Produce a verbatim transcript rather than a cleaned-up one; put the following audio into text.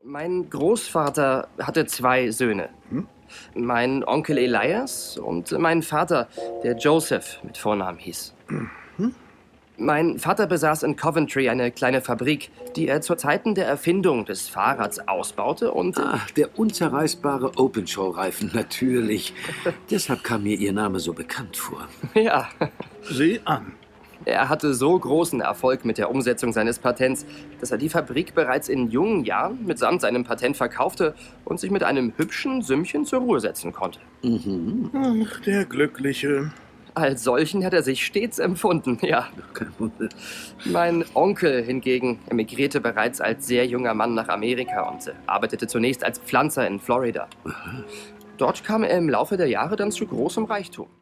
Mein Großvater hatte zwei Söhne. Hm? Mein Onkel Elias und mein Vater, der Joseph mit Vornamen hieß. Hm? Mein Vater besaß in Coventry eine kleine Fabrik, die er zu Zeiten der Erfindung des Fahrrads ausbaute und... Ach, der unzerreißbare Openshow-Reifen, natürlich. Deshalb kam mir Ihr Name so bekannt vor. Ja. Sieh an. Er hatte so großen Erfolg mit der Umsetzung seines Patents, dass er die Fabrik bereits in jungen Jahren mitsamt seinem Patent verkaufte und sich mit einem hübschen Sümmchen zur Ruhe setzen konnte. Mhm. Ach, der Glückliche. Als solchen hat er sich stets empfunden, ja. Kein Wunder. Mein Onkel hingegen emigrierte bereits als sehr junger Mann nach Amerika und arbeitete zunächst als Pflanzer in Florida. Aha. Dort kam er im Laufe der Jahre dann zu großem Reichtum.